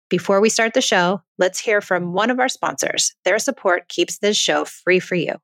Before we start the show, let's hear from one of our sponsors. Their support keeps this show free for you.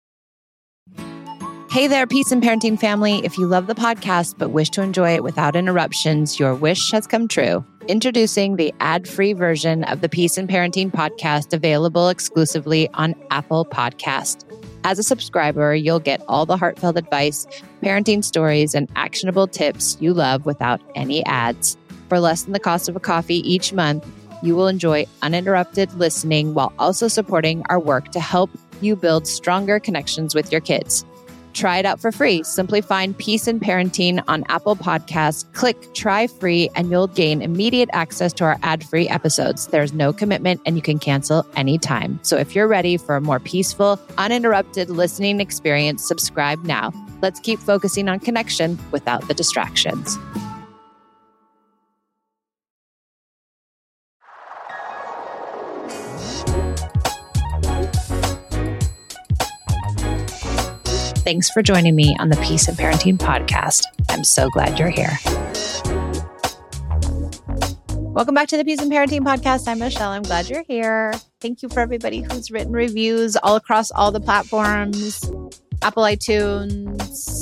Hey there, Peace and Parenting family. If you love the podcast but wish to enjoy it without interruptions, your wish has come true. Introducing the ad-free version of the Peace and Parenting podcast, available exclusively on Apple Podcast. As a subscriber, you'll get all the heartfelt advice, parenting stories, and actionable tips you love without any ads. For less than the cost of a coffee each month, you will enjoy uninterrupted listening while also supporting our work to help you build stronger connections with your kids. Try it out for free. Simply find Peace and Parenting on Apple Podcasts, click Try Free, and you'll gain immediate access to our ad-free episodes. There's no commitment and you can cancel anytime. So if you're ready for a more peaceful, uninterrupted listening experience, subscribe now. Let's keep focusing on connection without the distractions. Thanks for joining me on the Peace and Parenting podcast. I'm so glad you're here. Welcome back to the Peace and Parenting podcast. I'm Michelle. I'm glad you're here. Thank you for everybody who's written reviews all across all the platforms: Apple iTunes,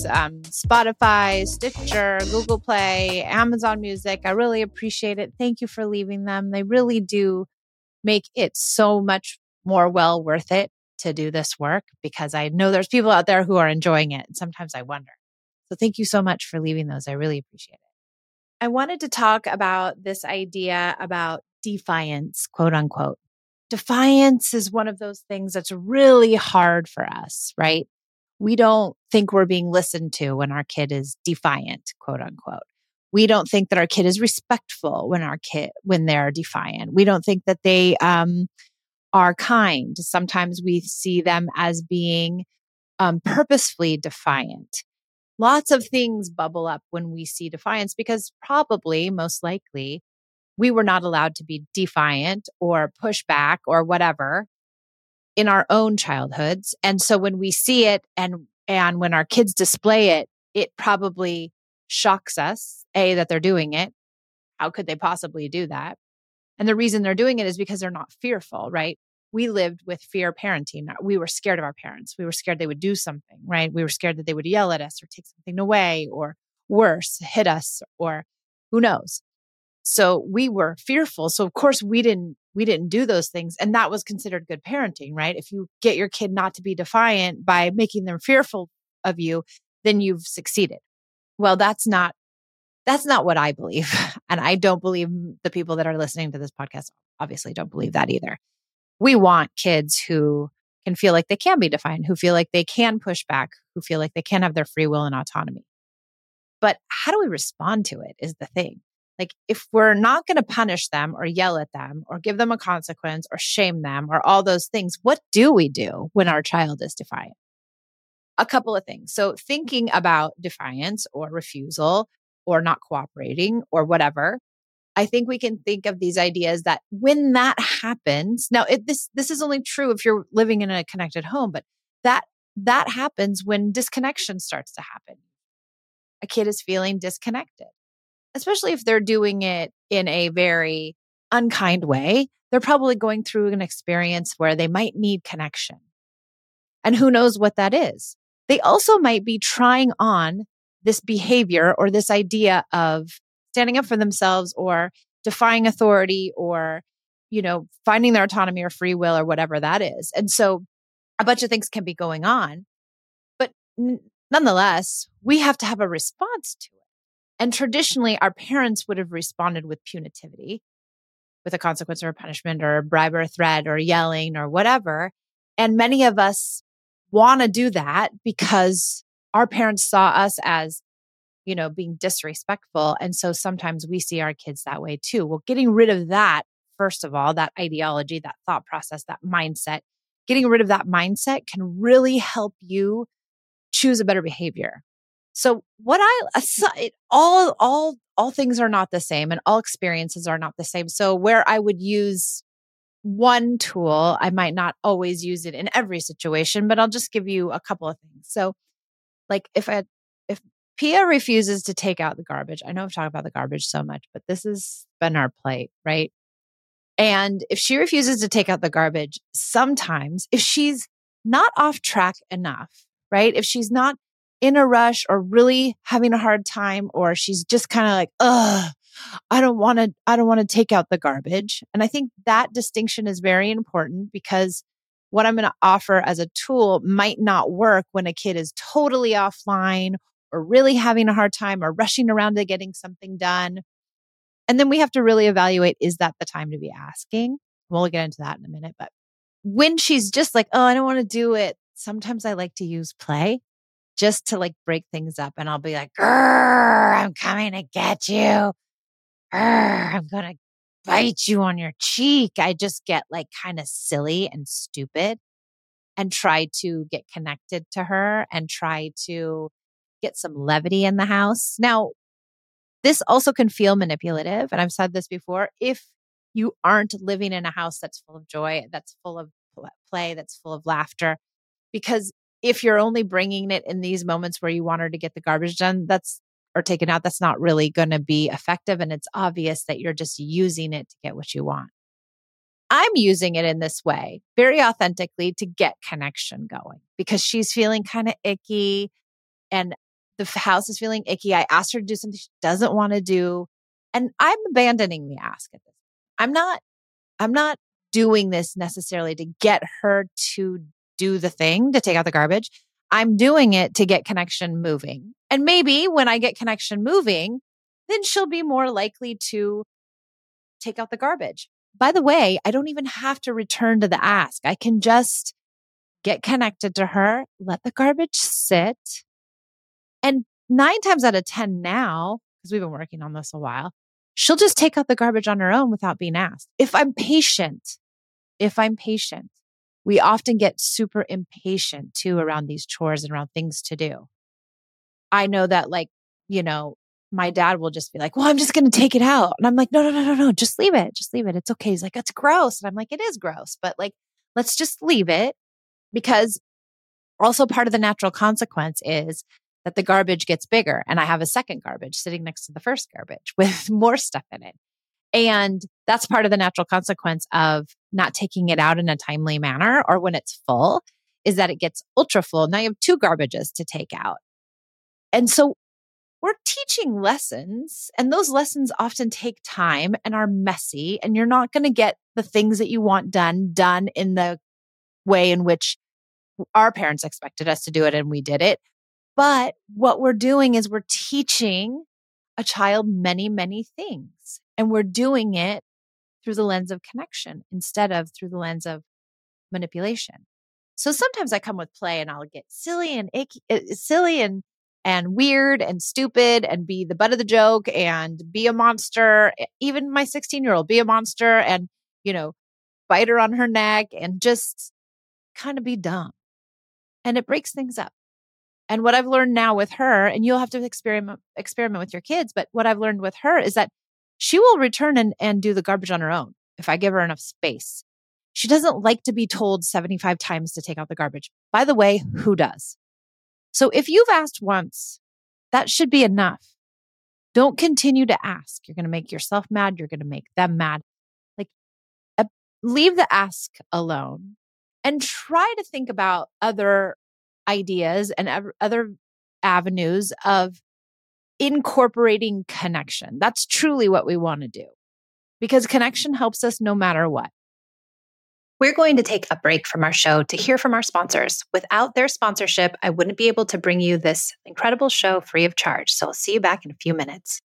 Spotify, Stitcher, Google Play, Amazon Music. I really appreciate it. Thank you for leaving them. They really do make it so much more well worth it to do this work, because I know there's people out there who are enjoying it. And sometimes I wonder. So thank you so much for leaving those. I really appreciate it. I wanted to talk about this idea about defiance, quote unquote. Defiance is one of those things that's really hard for us, right? We don't think we're being listened to when our kid is defiant, quote unquote. We don't think that our kid is respectful when they're defiant. We don't think that they are kind. Sometimes we see them as being purposefully defiant. Lots of things bubble up when we see defiance, because probably, most likely, we were not allowed to be defiant or push back or whatever in our own childhoods. And so when we see it and when our kids display it, it probably shocks us, that they're doing it. How could they possibly do that? And the reason they're doing it is because they're not fearful, right? We lived with fear parenting. We were scared of our parents. We were scared they would do something, right? We were scared that they would yell at us or take something away, or worse, hit us, or who knows. So we were fearful. So of course we didn't do those things. And that was considered good parenting, right? If you get your kid not to be defiant by making them fearful of you, then you've succeeded. Well, that's not what I believe. And I don't believe the people that are listening to this podcast obviously don't believe that either. We want kids who can feel like they can be defiant, who feel like they can push back, who feel like they can have their free will and autonomy. But how do we respond to it is the thing. Like, if we're not going to punish them or yell at them or give them a consequence or shame them or all those things, what do we do when our child is defiant? A couple of things. So thinking about defiance or refusal or not cooperating or whatever, I think we can think of these ideas that when that happens, now this is only true if you're living in a connected home, but that happens when disconnection starts to happen. A kid is feeling disconnected, especially if they're doing it in a very unkind way. They're probably going through an experience where they might need connection. And who knows what that is? They also might be trying on this behavior or this idea of standing up for themselves or defying authority or, finding their autonomy or free will or whatever that is. And so a bunch of things can be going on, but nonetheless, we have to have a response to it. And traditionally, our parents would have responded with punitivity, with a consequence or a punishment or a bribe or a threat or yelling or whatever. And many of us want to do that because our parents saw us as, being disrespectful. And so sometimes we see our kids that way too. Well, getting rid of that, first of all, that ideology, that thought process, that mindset, getting rid of that mindset can really help you choose a better behavior. So all things are not the same and all experiences are not the same. So where I would use one tool, I might not always use it in every situation, but I'll just give you a couple of things. So like if Pia refuses to take out the garbage, I know I've talked about the garbage so much, but this has been our plight, right? And if she refuses to take out the garbage, sometimes if she's not off track enough, right? If she's not in a rush or really having a hard time, or she's just kind of like, I don't want to take out the garbage. And I think that distinction is very important, because what I'm going to offer as a tool might not work when a kid is totally offline or really having a hard time or rushing around to getting something done. And then we have to really evaluate, is that the time to be asking? We'll get into that in a minute. But when she's just like, I don't want to do it, sometimes I like to use play just to like break things up. And I'll be like, "Grr, I'm coming to get you. Grr, I'm going to bite you on your cheek." I just get like kind of silly and stupid and try to get connected to her and try to get some levity in the house. Now, this also can feel manipulative. And I've said this before. If you aren't living in a house that's full of joy, that's full of play, that's full of laughter, because if you're only bringing it in these moments where you want her to get the garbage done, or taken out, that's not really going to be effective. And it's obvious that you're just using it to get what you want. I'm using it in this way, very authentically, to get connection going, because she's feeling kind of icky and the house is feeling icky. I asked her to do something she doesn't want to do. And I'm abandoning the ask at this. I'm not doing this necessarily to get her to do the thing, to take out the garbage. I'm doing it to get connection moving. And maybe when I get connection moving, then she'll be more likely to take out the garbage. By the way, I don't even have to return to the ask. I can just get connected to her, let the garbage sit. And 9 times out of 10 now, because we've been working on this a while, she'll just take out the garbage on her own without being asked. If I'm patient, we often get super impatient too around these chores and around things to do. I know that, like, my dad will just be like, well, I'm just going to take it out. And I'm like, no, just leave it. Just leave it. It's okay. He's like, it's gross. And I'm like, it is gross, but like, let's just leave it, because also part of the natural consequence is that the garbage gets bigger and I have a second garbage sitting next to the first garbage with more stuff in it. And that's part of the natural consequence of not taking it out in a timely manner, or when it's full, is that it gets ultra full. Now you have 2 garbages to take out. And so we're teaching lessons, and those lessons often take time and are messy, and you're not going to get the things that you want done in the way in which our parents expected us to do it and we did it. But what we're doing is we're teaching a child many, many things, and we're doing it through the lens of connection instead of through the lens of manipulation. So sometimes I come with play and I'll get silly and icky, silly and weird and stupid and be the butt of the joke and be a monster. Even my 16-year-old, be a monster and, bite her on her neck and just kind of be dumb. And it breaks things up. And what I've learned now with her, and you'll have to experiment with your kids, but what I've learned with her is that she will return and do the garbage on her own if I give her enough space. She doesn't like to be told 75 times to take out the garbage. By the way, who does? So if you've asked once, that should be enough. Don't continue to ask. You're going to make yourself mad. You're going to make them mad. Like, leave the ask alone and try to think about other ideas and other avenues of incorporating connection. That's truly what we want to do, because connection helps us no matter what. We're going to take a break from our show to hear from our sponsors. Without their sponsorship, I wouldn't be able to bring you this incredible show free of charge. So I'll see you back in a few minutes.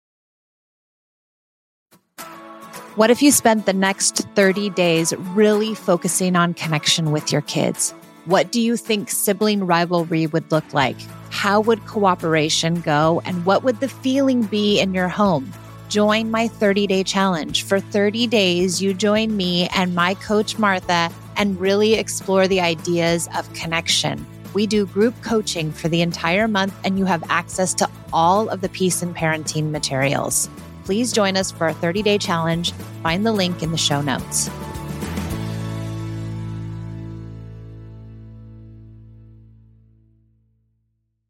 What if you spent the next 30 days really focusing on connection with your kids? What do you think sibling rivalry would look like? How would cooperation go? And what would the feeling be in your home? Join my 30-day challenge. For 30 days, you join me and my coach, Martha, and really explore the ideas of connection. We do group coaching for the entire month, and you have access to all of the Peace and Parenting materials. Please join us for our 30-day challenge. Find the link in the show notes.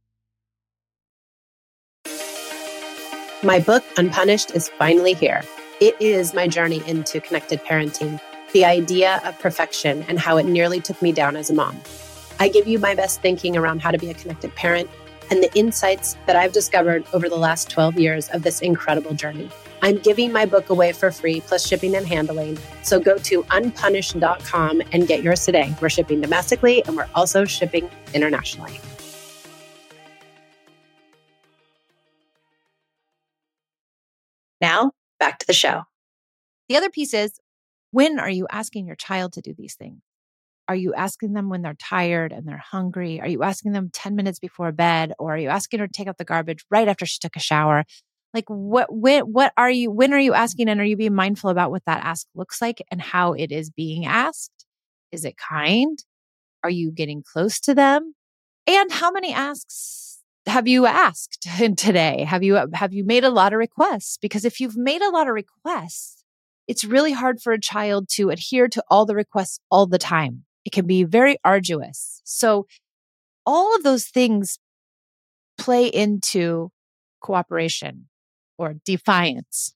My book, Unpunished, is finally here. It is my journey into connected parenting, the idea of perfection and how it nearly took me down as a mom. I give you my best thinking around how to be a connected parent and the insights that I've discovered over the last 12 years of this incredible journey. I'm giving my book away for free, plus shipping and handling. So go to unpunished.com and get yours today. We're shipping domestically and we're also shipping internationally. Now, back to the show. The other piece is, when are you asking your child to do these things? Are you asking them when they're tired and they're hungry? Are you asking them 10 minutes before bed? Or are you asking her to take out the garbage right after she took a shower? Like when are you asking, and are you being mindful about what that ask looks like and how it is being asked? Is it kind? Are you getting close to them? And how many asks have you asked today? Have you made a lot of requests? Because if you've made a lot of requests, it's really hard for a child to adhere to all the requests all the time. It can be very arduous. So all of those things play into cooperation or defiance,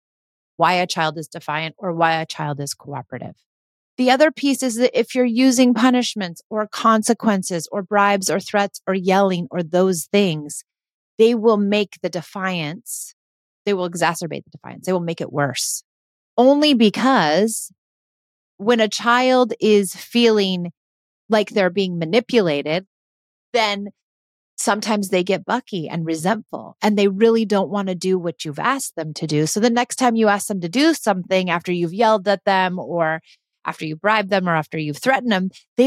why a child is defiant or why a child is cooperative. The other piece is that if you're using punishments or consequences or bribes or threats or yelling or those things, they will make the defiance, they will exacerbate the defiance. They will make it worse. Only because when a child is feeling like they're being manipulated, then sometimes they get bucky and resentful and they really don't want to do what you've asked them to do. So the next time you ask them to do something after you've yelled at them or after you bribe them or after you've threatened them, they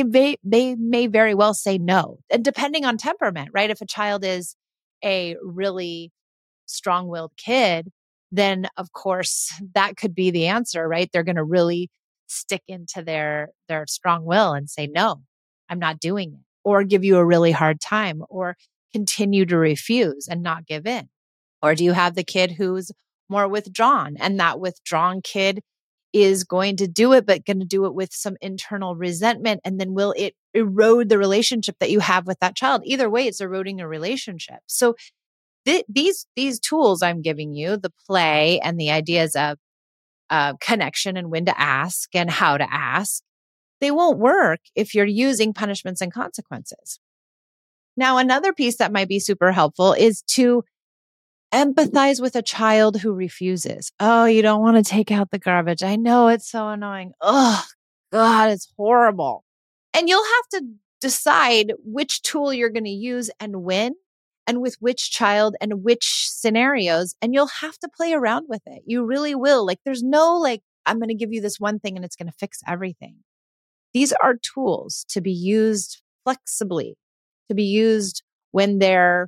may very well say no. And depending on temperament, right? If a child is a really strong-willed kid, then of course that could be the answer, right? They're going to really stick into their strong will and say, no, I'm not doing it, or give you a really hard time, or continue to refuse and not give in. Or do you have the kid who's more withdrawn, and that withdrawn kid is going to do it, but going to do it with some internal resentment? And then will it erode the relationship that you have with that child? Either way, it's eroding a relationship. So these tools I'm giving you, the play and the ideas of connection and when to ask and how to ask, they won't work if you're using punishments and consequences. Now, another piece that might be super helpful is to empathize with a child who refuses. Oh, you don't want to take out the garbage. I know, it's so annoying. Oh, God, it's horrible. And you'll have to decide which tool you're going to use and when, and with which child and which scenarios. And you'll have to play around with it. You really will. Like, there's no, I'm going to give you this one thing and it's going to fix everything. These are tools to be used flexibly, to be used when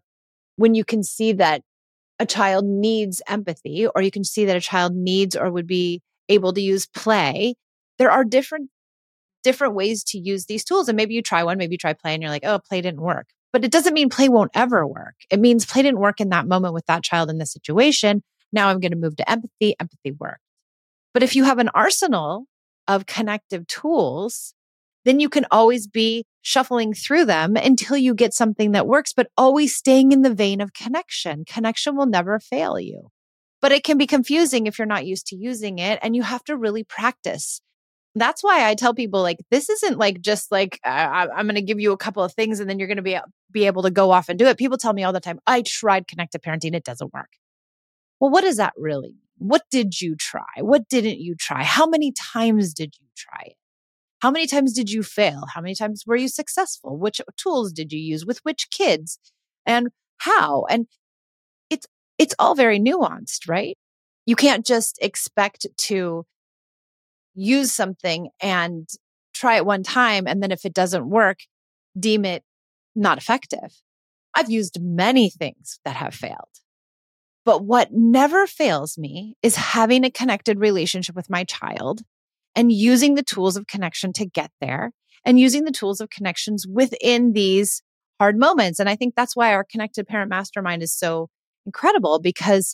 you can see that a child needs empathy, or you can see that a child needs or would be able to use play. There are different ways to use these tools. And maybe you try one, maybe you try play and you're like, oh, play didn't work. But it doesn't mean play won't ever work. It means play didn't work in that moment with that child in this situation. Now I'm going to move to empathy. Empathy worked. But if you have an arsenal of connective tools, then you can always be shuffling through them until you get something that works, but always staying in the vein of connection. Connection will never fail you. But it can be confusing if you're not used to using it, and you have to really practice. That's why I tell people, this isn't just I'm going to give you a couple of things and then you're going to be able to go off and do it. People tell me all the time, I tried connected parenting. It doesn't work. Well, what does that really mean? What did you try? What didn't you try? How many times did you try it? How many times did you fail? How many times were you successful? Which tools did you use with which kids and how? And it's all very nuanced, right? You can't just expect to use something and try it one time, and then if it doesn't work, deem it not effective. I've used many things that have failed. But what never fails me is having a connected relationship with my child and using the tools of connection to get there, and using the tools of connections within these hard moments. And I think that's why our Connected Parent Mastermind is so incredible, because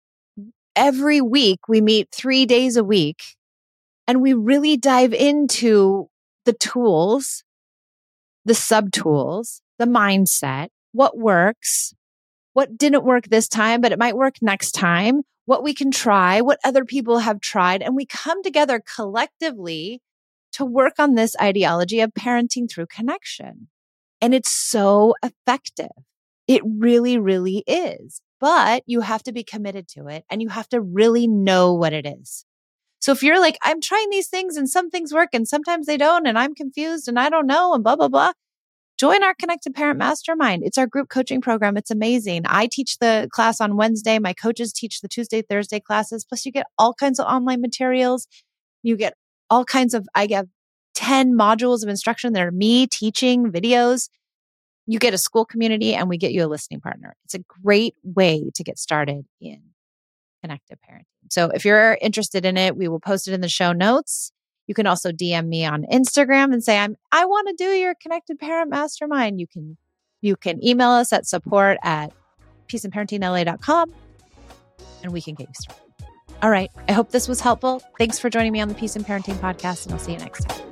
every week we meet 3 days a week and we really dive into the tools, the sub-tools, the mindset, what works, what didn't work this time, but it might work next time. what we can try, what other people have tried, and we come together collectively to work on this ideology of parenting through connection. And it's so effective. It really, really is. But you have to be committed to it and you have to really know what it is. So if you're like, I'm trying these things and some things work and sometimes they don't, and I'm confused and I don't know and blah, blah, blah, join our Connected Parent Mastermind. It's our group coaching program. It's amazing. I teach the class on Wednesday. My coaches teach the Tuesday, Thursday classes. Plus you get all kinds of online materials. You get all kinds of, I get 10 modules of instruction that are me teaching videos. You get a school community and we get you a listening partner. It's a great way to get started in connected parenting. So if you're interested in it, we will post it in the show notes. You can also DM me on Instagram and say, I want to do your Connected Parent Mastermind. You can email us at support@peaceandparentingla.com and we can get you started. All right. I hope this was helpful. Thanks for joining me on the Peace and Parenting podcast, and I'll see you next time.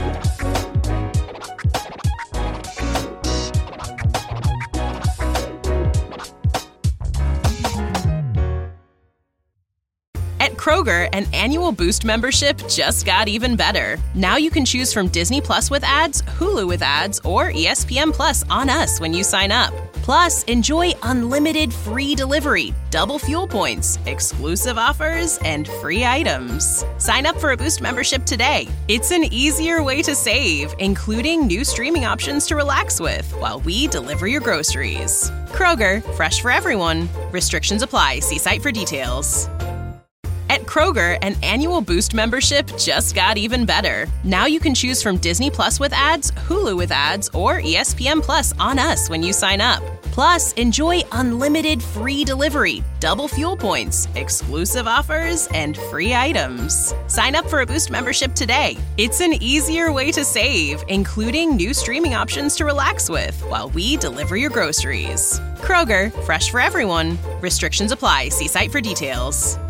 Kroger, an annual Boost membership just got even better. Now you can choose from Disney Plus with ads, Hulu with ads, or ESPN Plus on us when you sign up. Plus, enjoy unlimited free delivery, double fuel points, exclusive offers, and free items. Sign up for a Boost membership today. It's an easier way to save, including new streaming options to relax with while we deliver your groceries. Kroger, fresh for everyone. Restrictions apply. See site for details. At Kroger, an annual Boost membership just got even better. Now you can choose from Disney Plus with ads, Hulu with ads, or ESPN Plus on us when you sign up. Plus, enjoy unlimited free delivery, double fuel points, exclusive offers, and free items. Sign up for a Boost membership today. It's an easier way to save, including new streaming options to relax with while we deliver your groceries. Kroger, fresh for everyone. Restrictions apply. See site for details.